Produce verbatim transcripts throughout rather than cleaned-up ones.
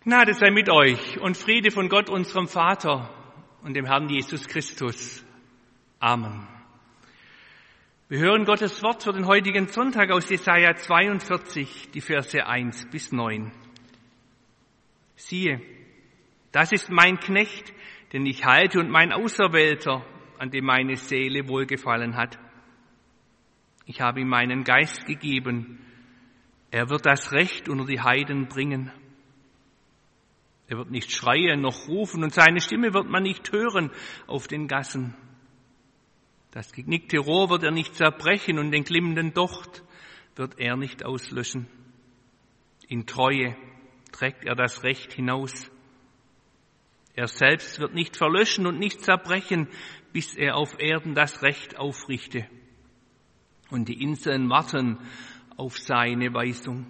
Gnade sei mit euch und Friede von Gott, unserem Vater und dem Herrn Jesus Christus. Amen. Wir hören Gottes Wort für den heutigen Sonntag aus Jesaja zweiundvierzig, die Verse eins bis neun. Siehe, das ist mein Knecht, den ich halte, und mein Auserwählter, an dem meine Seele wohlgefallen hat. Ich habe ihm meinen Geist gegeben. Er wird das Recht unter die Heiden bringen. Er wird nicht schreien noch rufen, und seine Stimme wird man nicht hören auf den Gassen. Das geknickte Rohr wird er nicht zerbrechen, und den glimmenden Docht wird er nicht auslöschen. In Treue trägt er das Recht hinaus. Er selbst wird nicht verlöschen und nicht zerbrechen, bis er auf Erden das Recht aufrichte. Und die Inseln warten auf seine Weisung.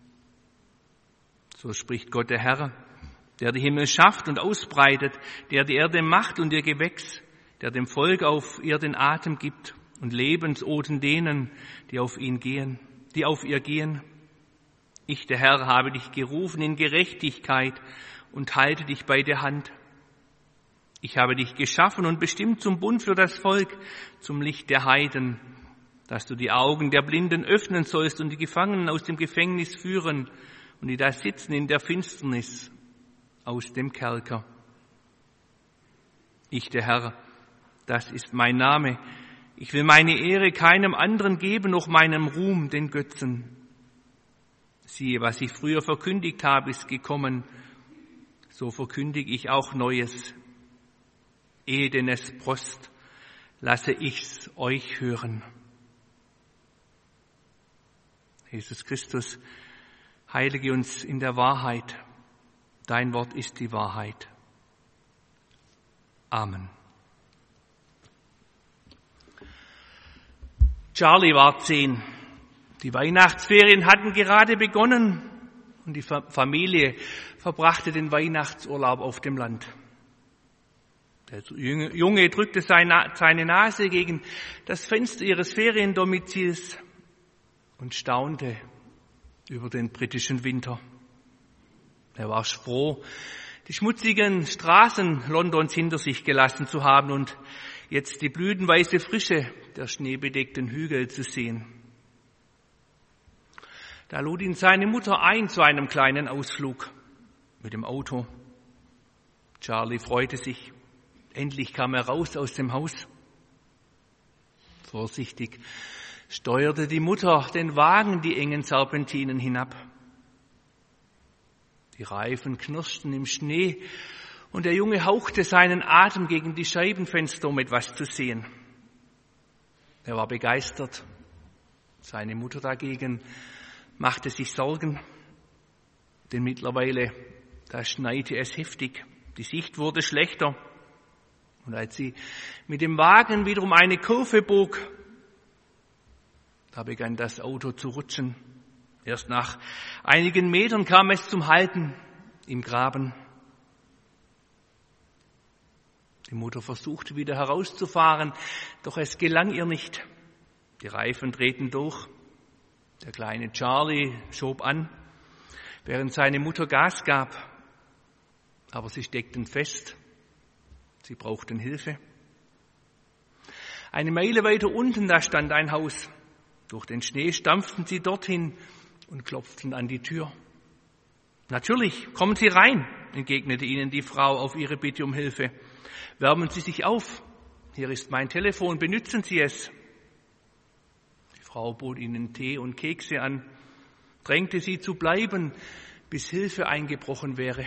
So spricht Gott der Herr, der die Himmel schafft und ausbreitet, der die Erde macht und ihr Gewächs, der dem Volk auf ihr den Atem gibt und Lebensoden denen, die auf ihn gehen, die auf ihr gehen. Ich, der Herr, habe dich gerufen in Gerechtigkeit und halte dich bei der Hand. Ich habe dich geschaffen und bestimmt zum Bund für das Volk, zum Licht der Heiden, dass du die Augen der Blinden öffnen sollst und die Gefangenen aus dem Gefängnis führen und die da sitzen in der Finsternis aus dem Kerker. Ich, der Herr, das ist mein Name. Ich will meine Ehre keinem anderen geben, noch meinem Ruhm den Götzen. Siehe, was ich früher verkündigt habe, ist gekommen. So verkündige ich auch Neues. Ehe denn es prost, lasse ich's euch hören. Jesus Christus, heilige uns in der Wahrheit. Dein Wort ist die Wahrheit. Amen. Charlie war zehn. Die Weihnachtsferien hatten gerade begonnen und die Familie verbrachte den Weihnachtsurlaub auf dem Land. Der Junge drückte seine Nase gegen das Fenster ihres Feriendomizils und staunte über den britischen Winter. Er war froh, die schmutzigen Straßen Londons hinter sich gelassen zu haben und jetzt die blütenweiße Frische der schneebedeckten Hügel zu sehen. Da lud ihn seine Mutter ein zu einem kleinen Ausflug mit dem Auto. Charlie freute sich. Endlich kam er raus aus dem Haus. Vorsichtig steuerte die Mutter den Wagen die engen Serpentinen hinab. Die Reifen knirschten im Schnee und der Junge hauchte seinen Atem gegen die Scheibenfenster, um etwas zu sehen. Er war begeistert. Seine Mutter dagegen machte sich Sorgen, denn mittlerweile, da schneite es heftig. Die Sicht wurde schlechter. Und als sie mit dem Wagen wieder um eine Kurve bog, da begann das Auto zu rutschen. Erst nach einigen Metern kam es zum Halten im Graben. Die Mutter versuchte wieder herauszufahren, doch es gelang ihr nicht. Die Reifen drehten durch. Der kleine Charlie schob an, während seine Mutter Gas gab. Aber sie steckten fest. Sie brauchten Hilfe. Eine Meile weiter unten, da stand ein Haus. Durch den Schnee stampften sie dorthin und klopften an die Tür. Natürlich, kommen Sie rein, entgegnete ihnen die Frau auf ihre Bitte um Hilfe. Wärmen Sie sich auf. Hier ist mein Telefon, benützen Sie es. Die Frau bot ihnen Tee und Kekse an, drängte sie zu bleiben, bis Hilfe eingebrochen wäre.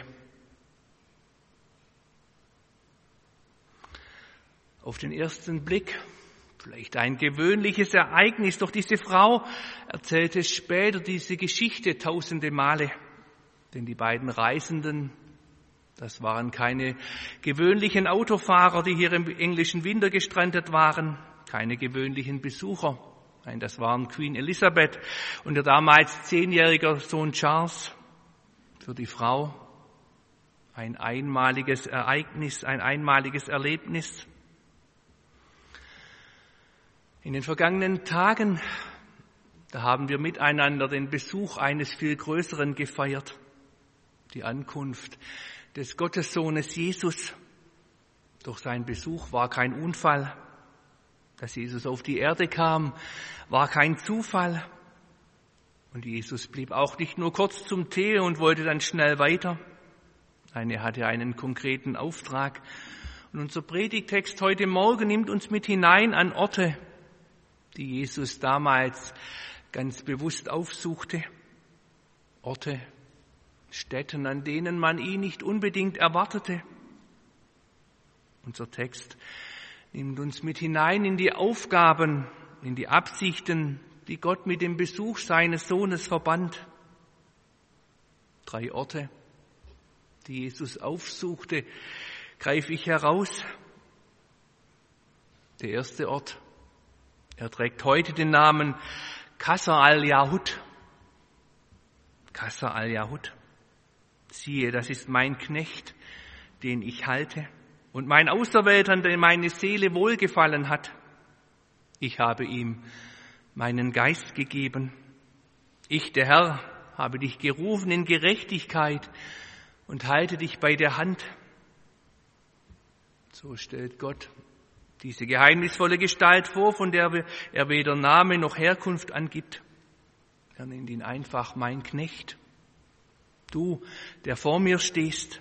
Auf den ersten Blick vielleicht ein gewöhnliches Ereignis, doch diese Frau erzählte später diese Geschichte tausende Male. Denn die beiden Reisenden, das waren keine gewöhnlichen Autofahrer, die hier im englischen Winter gestrandet waren, keine gewöhnlichen Besucher. Nein, das waren Queen Elizabeth und ihr damals zehnjähriger Sohn Charles. Für die Frau ein einmaliges Ereignis, ein einmaliges Erlebnis. In den vergangenen Tagen, da haben wir miteinander den Besuch eines viel Größeren gefeiert. die Ankunft des Gottessohnes Jesus. Doch sein Besuch war kein Unfall. Dass Jesus auf die Erde kam, war kein Zufall. Und Jesus blieb auch nicht nur kurz zum Tee und wollte dann schnell weiter. Nein, er hatte einen konkreten Auftrag. Und unser Predigtext heute Morgen nimmt uns mit hinein an Orte, die Jesus damals ganz bewusst aufsuchte. Orte, Städten, an denen man ihn nicht unbedingt erwartete. Unser Text nimmt uns mit hinein in die Aufgaben, in die Absichten, die Gott mit dem Besuch seines Sohnes verband. Drei Orte, die Jesus aufsuchte, greife ich heraus. Der erste Ort, er trägt heute den Namen Qasr al-Yahud. Qasr al-Yahud. Siehe, das ist mein Knecht, den ich halte, und mein Auserwählter, an dem meine Seele wohlgefallen hat. Ich habe ihm meinen Geist gegeben. Ich, der Herr, habe dich gerufen in Gerechtigkeit und halte dich bei der Hand. So stellt Gott diese geheimnisvolle Gestalt vor, von der er weder Name noch Herkunft angibt. Er nennt ihn einfach mein Knecht. Du, der vor mir stehst.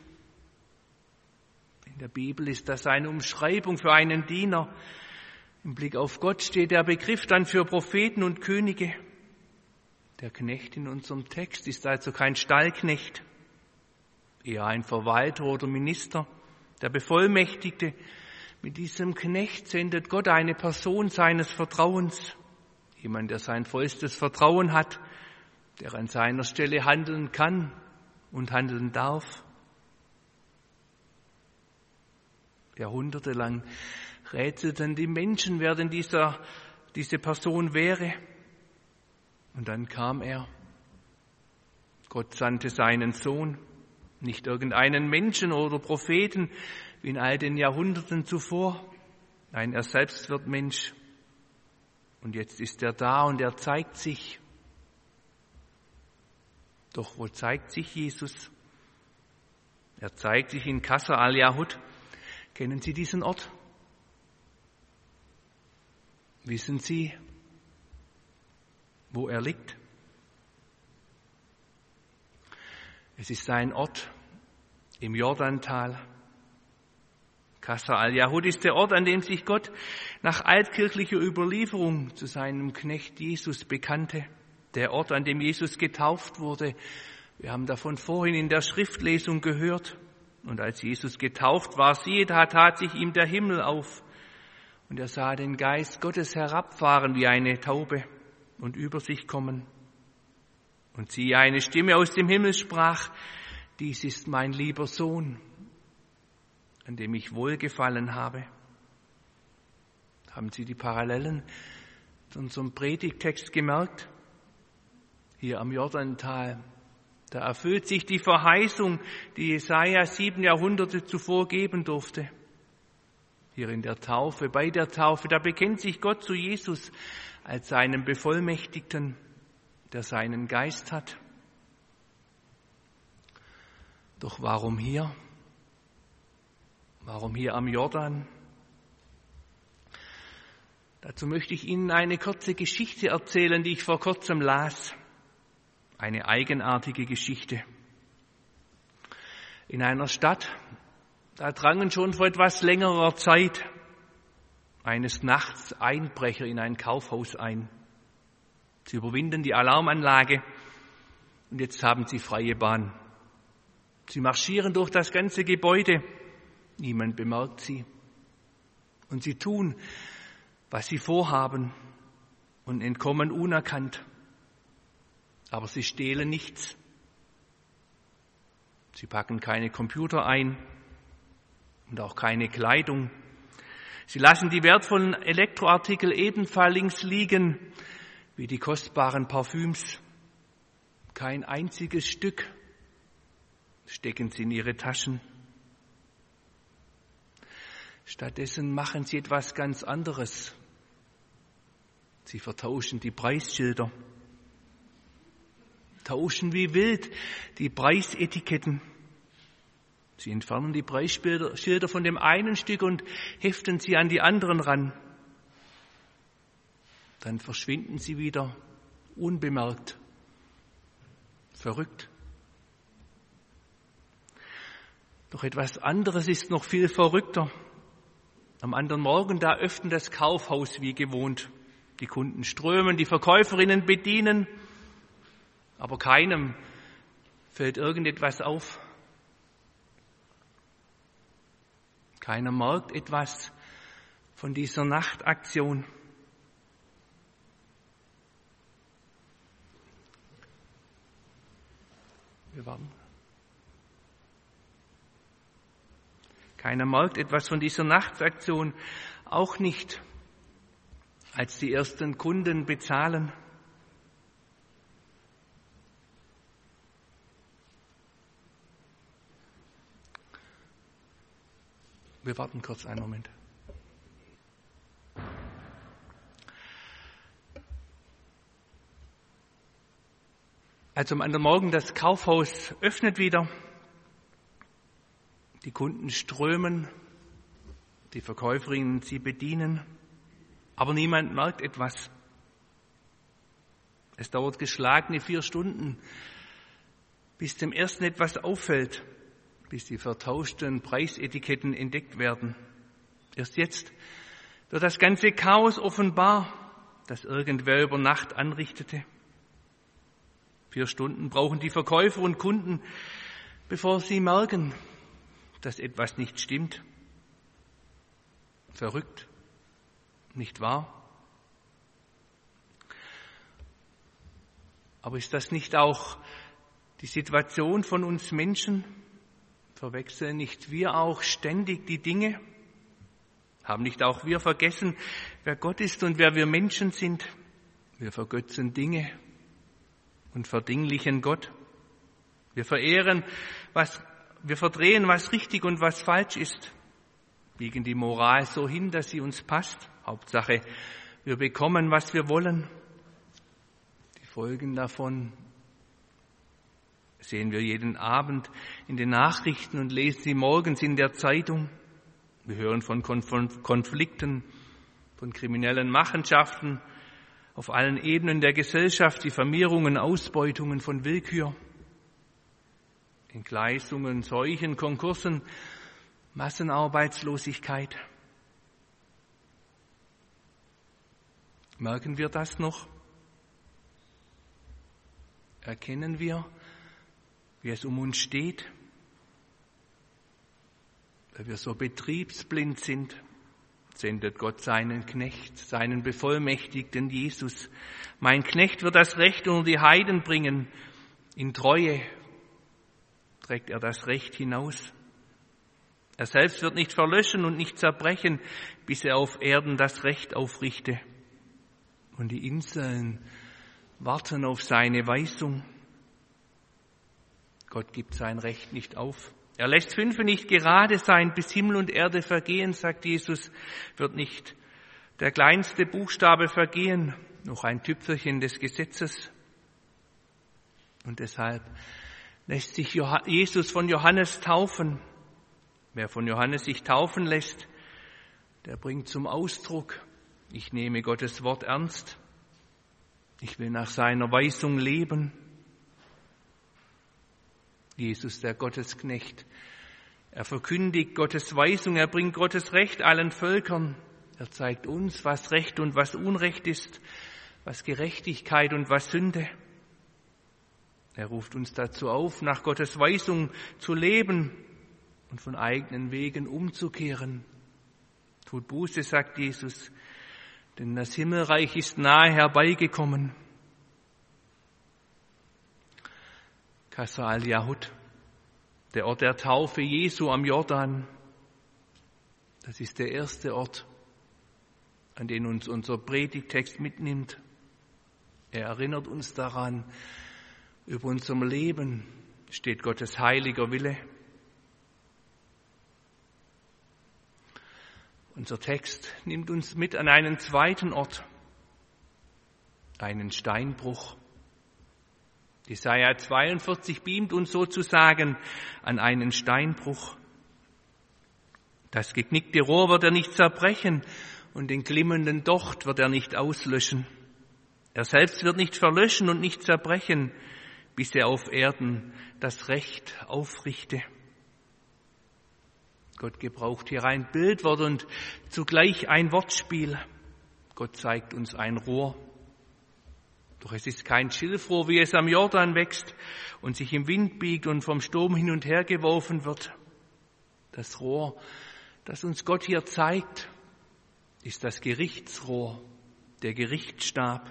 In der Bibel ist das eine Umschreibung für einen Diener. Im Blick auf Gott steht der Begriff dann für Propheten und Könige. Der Knecht in unserem Text ist also kein Stallknecht, eher ein Verwalter oder Minister, der Bevollmächtigte. Mit diesem Knecht sendet Gott eine Person seines Vertrauens, jemand, der sein vollstes Vertrauen hat, der an seiner Stelle handeln kann und handeln darf. Jahrhundertelang rätselten die Menschen, wer denn dieser, diese Person wäre. Und dann kam er. Gott sandte seinen Sohn, nicht irgendeinen Menschen oder Propheten wie in all den Jahrhunderten zuvor. Nein, er selbst wird Mensch. Und jetzt ist er da und er zeigt sich. Doch wo zeigt sich Jesus? Er zeigt sich in Qasr al-Yahud. Kennen Sie diesen Ort? Wissen Sie, wo er liegt? Es ist ein Ort im Jordantal. Qasr al-Yahud ist der Ort, an dem sich Gott nach altkirchlicher Überlieferung zu seinem Knecht Jesus bekannte. Der Ort, an dem Jesus getauft wurde. Wir haben davon vorhin in der Schriftlesung gehört. Und als Jesus getauft war, siehe, da tat sich ihm der Himmel auf. Und er sah den Geist Gottes herabfahren wie eine Taube und über sich kommen. Und siehe, eine Stimme aus dem Himmel sprach, dies ist mein lieber Sohn, an dem ich wohlgefallen habe. Haben Sie die Parallelen zu unserem Predigtext gemerkt? Hier am Jordantal, da erfüllt sich die Verheißung, die Jesaja sieben Jahrhunderte zuvor geben durfte. Hier in der Taufe, bei der Taufe, da bekennt sich Gott zu Jesus als seinem Bevollmächtigten, der seinen Geist hat. Doch warum hier? Warum hier am Jordan? Dazu möchte ich Ihnen eine kurze Geschichte erzählen, die ich vor kurzem las. Eine eigenartige Geschichte. In einer Stadt, da drangen schon vor etwas längerer Zeit eines Nachts Einbrecher in ein Kaufhaus ein. Sie überwinden die Alarmanlage und jetzt haben sie freie Bahn. Sie marschieren durch das ganze Gebäude. Niemand bemerkt sie. Und sie tun, was sie vorhaben und entkommen unerkannt. Aber sie stehlen nichts. Sie packen keine Computer ein und auch keine Kleidung. Sie lassen die wertvollen Elektroartikel ebenfalls links liegen, wie die kostbaren Parfüms. Kein einziges Stück stecken sie in ihre Taschen. Stattdessen machen sie etwas ganz anderes. Sie vertauschen die Preisschilder, tauschen wie wild die Preisetiketten. Sie entfernen die Preisschilder von dem einen Stück und heften sie an die anderen ran. Dann verschwinden sie wieder unbemerkt. Verrückt. Doch etwas anderes ist noch viel verrückter. Am anderen Morgen, da öffnet das Kaufhaus wie gewohnt. Die Kunden strömen, die Verkäuferinnen bedienen, aber keinem fällt irgendetwas auf. Keiner merkt etwas von dieser Nachtaktion. Wir warten. Keiner merkt etwas von dieser Nachtaktion, auch nicht, als die ersten Kunden bezahlen. Wir warten kurz einen Moment. Als am anderen Morgen das Kaufhaus öffnet wieder, die Kunden strömen, die Verkäuferinnen sie bedienen, aber niemand merkt etwas. Es dauert geschlagene vier Stunden, bis dem Ersten etwas auffällt, bis die vertauschten Preisetiketten entdeckt werden. Erst jetzt wird das ganze Chaos offenbar, das irgendwer über Nacht anrichtete. Vier Stunden brauchen die Verkäufer und Kunden, bevor sie merken, dass etwas nicht stimmt. Verrückt, nicht wahr? Aber ist das nicht auch die Situation von uns Menschen? Verwechseln nicht wir auch ständig die Dinge? Haben nicht auch wir vergessen, wer Gott ist und wer wir Menschen sind? Wir vergötzen Dinge und verdinglichen Gott. Wir verehren, was, wir verdrehen, was richtig und was falsch ist, biegen die Moral so hin, dass sie uns passt. Hauptsache, wir bekommen, was wir wollen. Die Folgen davon sehen wir jeden Abend in den Nachrichten und lesen sie morgens in der Zeitung. Wir hören von Konflikten, von kriminellen Machenschaften auf allen Ebenen der Gesellschaft, Diffamierungen, Ausbeutungen von Willkür, Entgleisungen, Seuchen, Konkursen, Massenarbeitslosigkeit. Merken wir das noch? Erkennen wir, wie es um uns steht? Weil wir so betriebsblind sind, sendet Gott seinen Knecht, seinen Bevollmächtigten Jesus. Mein Knecht wird das Recht unter die Heiden bringen. In Treue trägt er das Recht hinaus. Er selbst wird nicht verlöschen und nicht zerbrechen, bis er auf Erden das Recht aufrichte. Und die Inseln warten auf seine Weisung. Gott gibt sein Recht nicht auf. Er lässt fünfe nicht gerade sein, bis Himmel und Erde vergehen, sagt Jesus, wird nicht der kleinste Buchstabe vergehen, noch ein Tüpfelchen des Gesetzes. Und deshalb lässt sich Jesus von Johannes taufen. Wer von Johannes sich taufen lässt, der bringt zum Ausdruck, ich nehme Gottes Wort ernst. Ich will nach seiner Weisung leben. Jesus, der Gottesknecht, er verkündigt Gottes Weisung, er bringt Gottes Recht allen Völkern. Er zeigt uns, was Recht und was Unrecht ist, was Gerechtigkeit und was Sünde. Er ruft uns dazu auf, nach Gottes Weisung zu leben und von eigenen Wegen umzukehren. Tut Buße, sagt Jesus, denn das Himmelreich ist nahe herbeigekommen. Qasr al-Yahud, der Ort der Taufe Jesu am Jordan. Das ist der erste Ort, an den uns unser Predigtext mitnimmt. Er erinnert uns daran, über unserem Leben steht Gottes heiliger Wille. Unser Text nimmt uns mit an einen zweiten Ort, einen Steinbruch. Jesaja zweiundvierzig beamt uns sozusagen an einen Steinbruch. Das geknickte Rohr wird er nicht zerbrechen und den glimmenden Docht wird er nicht auslöschen. Er selbst wird nicht verlöschen und nicht zerbrechen, bis er auf Erden das Recht aufrichte. Gott gebraucht hier ein Bildwort und zugleich ein Wortspiel. Gott zeigt uns ein Rohr. Doch es ist kein Schilfrohr, wie es am Jordan wächst und sich im Wind biegt und vom Sturm hin und her geworfen wird. Das Rohr, das uns Gott hier zeigt, ist das Gerichtsrohr, der Gerichtsstab.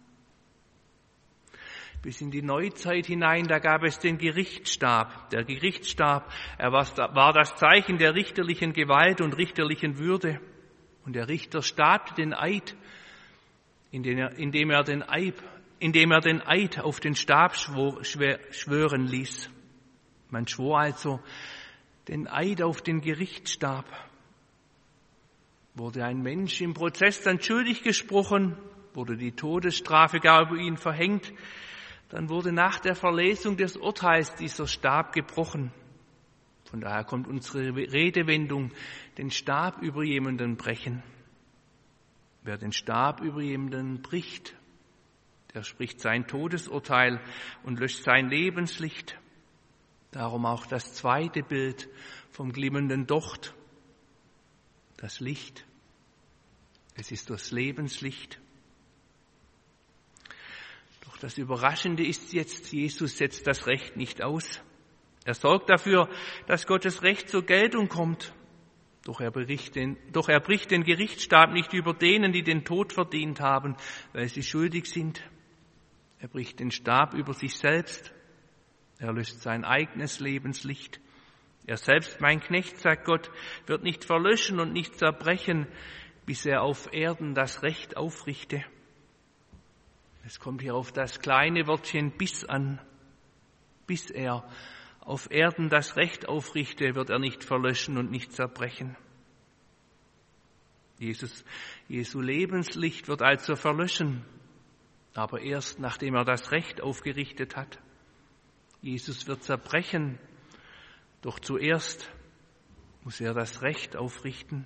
Bis in die Neuzeit hinein, da gab es den Gerichtsstab. Der Gerichtsstab, er war das Zeichen der richterlichen Gewalt und richterlichen Würde. Und der Richter stabte den Eid, indem er, indem er den Eid, indem er den Eid auf den Stab schwor, schwören ließ. Man schwor also den Eid auf den Gerichtsstab. Wurde ein Mensch im Prozess dann schuldig gesprochen, wurde die Todesstrafe gar über ihn verhängt, dann wurde nach der Verlesung des Urteils dieser Stab gebrochen. Von daher kommt unsere Redewendung, den Stab über jemanden brechen. Wer den Stab über jemanden bricht, der spricht sein Todesurteil und löscht sein Lebenslicht. Darum auch das zweite Bild vom glimmenden Docht, das Licht. Es ist das Lebenslicht. Doch das Überraschende ist jetzt, Jesus setzt das Recht nicht aus. Er sorgt dafür, dass Gottes Recht zur Geltung kommt. Doch er, bricht den, doch er bricht den Gerichtsstab nicht über denen, die den Tod verdient haben, weil sie schuldig sind. Er bricht den Stab über sich selbst. Er löscht sein eigenes Lebenslicht. Er selbst, mein Knecht, sagt Gott, wird nicht verlöschen und nicht zerbrechen, bis er auf Erden das Recht aufrichte. Es kommt hier auf das kleine Wörtchen bis an. Bis er auf Erden das Recht aufrichte, wird er nicht verlöschen und nicht zerbrechen. Jesus, Jesu Lebenslicht wird also verlöschen, aber erst nachdem er das Recht aufgerichtet hat. Jesus wird zerbrechen, doch zuerst muss er das Recht aufrichten.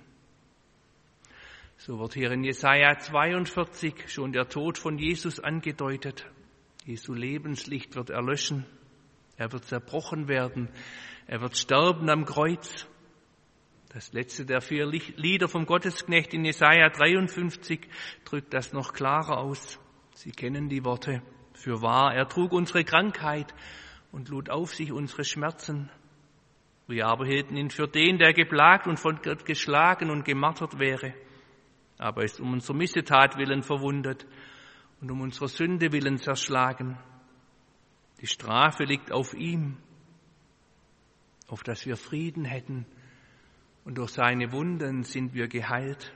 So wird hier in Jesaja zweiundvierzig schon der Tod von Jesus angedeutet. Jesu Lebenslicht wird erlöschen. Er wird zerbrochen werden. Er wird sterben am Kreuz. Das letzte der vier Lieder vom Gottesknecht in Jesaja dreiundfünfzig drückt das noch klarer aus. Sie kennen die Worte. Fürwahr, er trug unsere Krankheit und lud auf sich unsere Schmerzen. Wir aber hielten ihn für den, der geplagt und von Gott geschlagen und gemartert wäre. Aber er ist um unserer Missetat willen verwundet und um unserer Sünde willen zerschlagen. Die Strafe liegt auf ihm, auf dass wir Frieden hätten, und durch seine Wunden sind wir geheilt.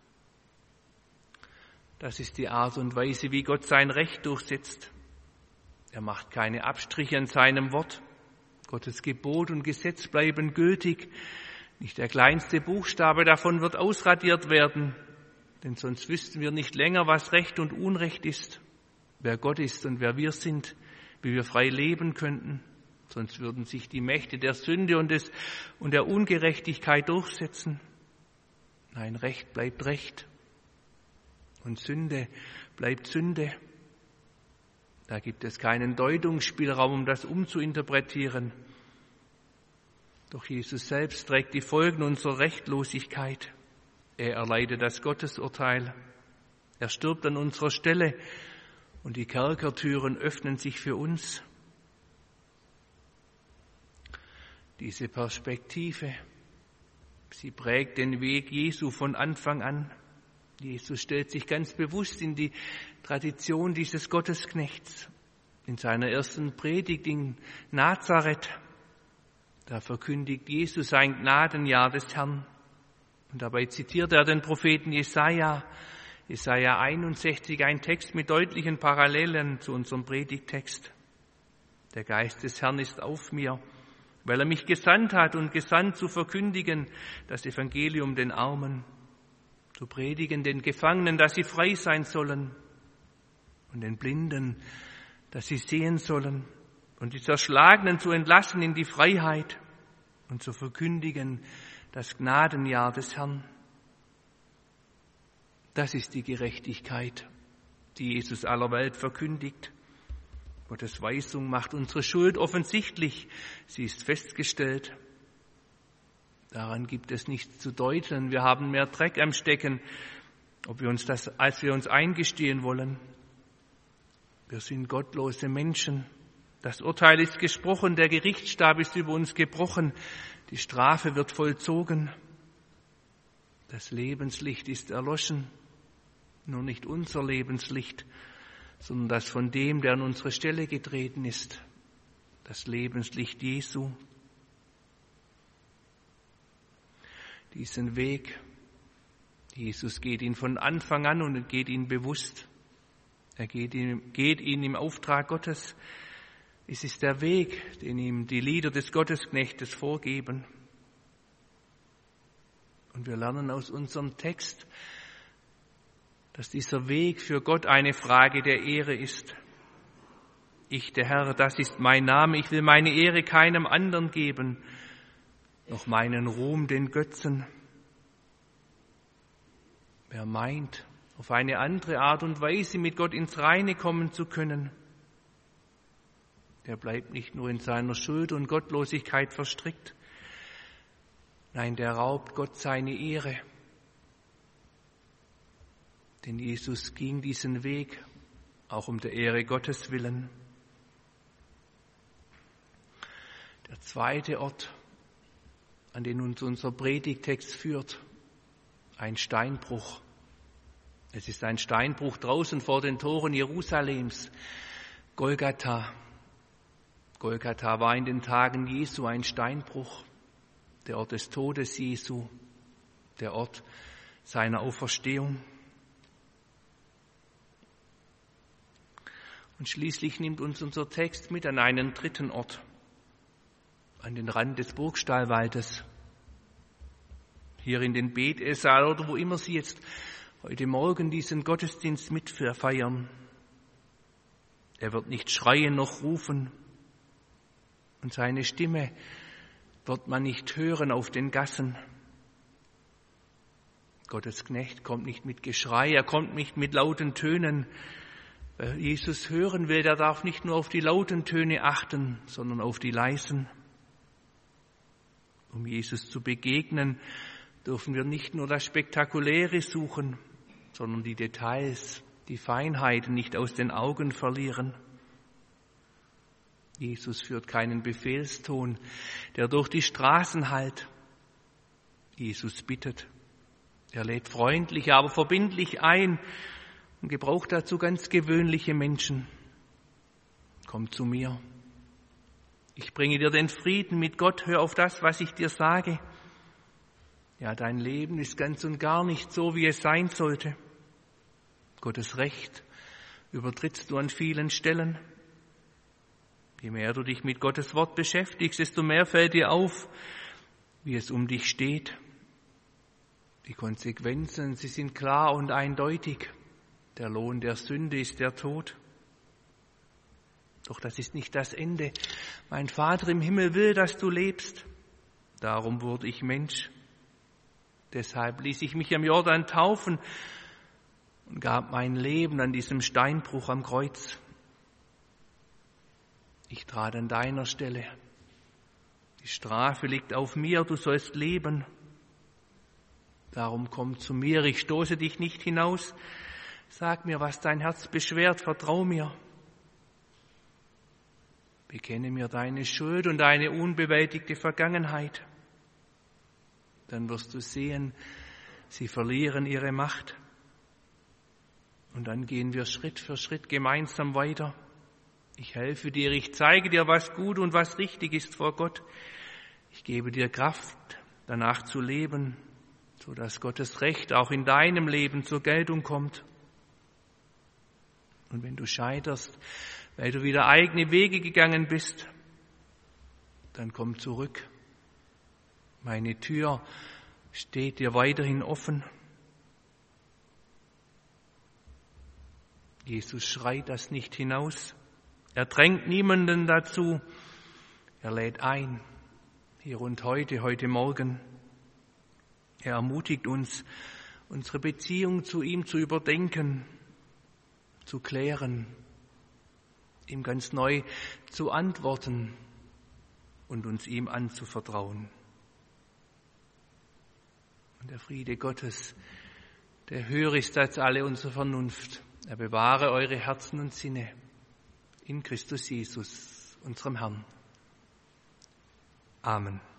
Das ist die Art und Weise, wie Gott sein Recht durchsetzt. Er macht keine Abstriche an seinem Wort. Gottes Gebot und Gesetz bleiben gültig. Nicht der kleinste Buchstabe davon wird ausradiert werden, denn sonst wüssten wir nicht länger, was Recht und Unrecht ist, wer Gott ist und wer wir sind, wie wir frei leben könnten. Sonst würden sich die Mächte der Sünde und, des, und der Ungerechtigkeit durchsetzen. Nein, Recht bleibt Recht und Sünde bleibt Sünde. Da gibt es keinen Deutungsspielraum, um das umzuinterpretieren. Doch Jesus selbst trägt die Folgen unserer Rechtlosigkeit. Er erleidet das Gottesurteil. Er stirbt an unserer Stelle und die Kerkertüren öffnen sich für uns. Diese Perspektive, sie prägt den Weg Jesu von Anfang an. Jesus stellt sich ganz bewusst in die Tradition dieses Gottesknechts. In seiner ersten Predigt in Nazareth, da verkündigt Jesus ein Gnadenjahr des Herrn. Und dabei zitiert er den Propheten Jesaja, Jesaja einundsechzig, ein Text mit deutlichen Parallelen zu unserem Predigttext. Der Geist des Herrn ist auf mir, weil er mich gesandt hat und gesandt zu verkündigen das Evangelium den Armen, zu predigen den Gefangenen, dass sie frei sein sollen, und den Blinden, dass sie sehen sollen und die Zerschlagenen zu entlassen in die Freiheit und zu verkündigen das Gnadenjahr des Herrn. Das ist die Gerechtigkeit, die Jesus aller Welt verkündigt. Gottes Weisung macht unsere Schuld offensichtlich. Sie ist festgestellt. Daran gibt es nichts zu deuteln. Wir haben mehr Dreck am Stecken, ob wir uns das, als wir uns eingestehen wollen. Wir sind gottlose Menschen. Das Urteil ist gesprochen, der Gerichtsstab ist über uns gebrochen, die Strafe wird vollzogen. Das Lebenslicht ist erloschen, nur nicht unser Lebenslicht, sondern das von dem, der an unsere Stelle getreten ist, das Lebenslicht Jesu. Diesen Weg, Jesus geht ihn von Anfang an und geht ihn bewusst. Er geht ihn, geht ihn im Auftrag Gottes. Es ist der Weg, den ihm die Lieder des Gottesknechtes vorgeben. Und wir lernen aus unserem Text, dass dieser Weg für Gott eine Frage der Ehre ist. Ich, der Herr, das ist mein Name. Ich will meine Ehre keinem anderen geben, noch meinen Ruhm den Götzen. Wer meint, auf eine andere Art und Weise mit Gott ins Reine kommen zu können, der bleibt nicht nur in seiner Schuld und Gottlosigkeit verstrickt. Nein, der raubt Gott seine Ehre. Denn Jesus ging diesen Weg, auch um der Ehre Gottes willen. Der zweite Ort, an den uns unser Predigtext führt, ein Steinbruch. Es ist ein Steinbruch draußen vor den Toren Jerusalems, Golgatha. Golgatha war in den Tagen Jesu ein Steinbruch, der Ort des Todes Jesu, der Ort seiner Auferstehung. Und schließlich nimmt uns unser Text mit an einen dritten Ort, an den Rand des Burgstallwaldes, hier in den Bethesal oder wo immer Sie jetzt heute Morgen diesen Gottesdienst mitfeiern. Er wird nicht schreien noch rufen und seine Stimme wird man nicht hören auf den Gassen. Gottes Knecht kommt nicht mit Geschrei, er kommt nicht mit lauten Tönen. Wer Jesus hören will, der darf nicht nur auf die lauten Töne achten, sondern auf die leisen. Um Jesus zu begegnen, dürfen wir nicht nur das Spektakuläre suchen, sondern die Details, die Feinheiten nicht aus den Augen verlieren. Jesus führt keinen Befehlston, der durch die Straßen hallt. Jesus bittet. Er lädt freundlich, aber verbindlich ein und gebraucht dazu ganz gewöhnliche Menschen. Komm zu mir. Ich bringe dir den Frieden mit Gott. Hör auf das, was ich dir sage. Ja, dein Leben ist ganz und gar nicht so, wie es sein sollte. Gottes Recht übertrittst du an vielen Stellen. Je mehr du dich mit Gottes Wort beschäftigst, desto mehr fällt dir auf, wie es um dich steht. Die Konsequenzen, sie sind klar und eindeutig. Der Lohn der Sünde ist der Tod. Doch das ist nicht das Ende. Mein Vater im Himmel will, dass du lebst. Darum wurde ich Mensch. Deshalb ließ ich mich am Jordan taufen und gab mein Leben an diesem Steinbruch am Kreuz. Ich trat an deiner Stelle. Die Strafe liegt auf mir, du sollst leben. Darum komm zu mir, ich stoße dich nicht hinaus. Sag mir, was dein Herz beschwert, vertrau mir. Bekenne mir deine Schuld und deine unbewältigte Vergangenheit. Dann wirst du sehen, sie verlieren ihre Macht. Und dann gehen wir Schritt für Schritt gemeinsam weiter. Ich helfe dir, ich zeige dir, was gut und was richtig ist vor Gott. Ich gebe dir Kraft, danach zu leben, sodass Gottes Recht auch in deinem Leben zur Geltung kommt. Und wenn du scheiterst, weil du wieder eigene Wege gegangen bist, dann komm zurück. Meine Tür steht dir weiterhin offen. Jesus schreit das nicht hinaus, Er drängt niemanden dazu. Er lädt ein, hier und heute, heute Morgen. Er ermutigt uns, unsere Beziehung zu ihm zu überdenken, zu klären, ihm ganz neu zu antworten und uns ihm anzuvertrauen. Und der Friede Gottes, der höher ist als alle unsere Vernunft, er bewahre eure Herzen und Sinne in Christus Jesus, unserem Herrn. Amen.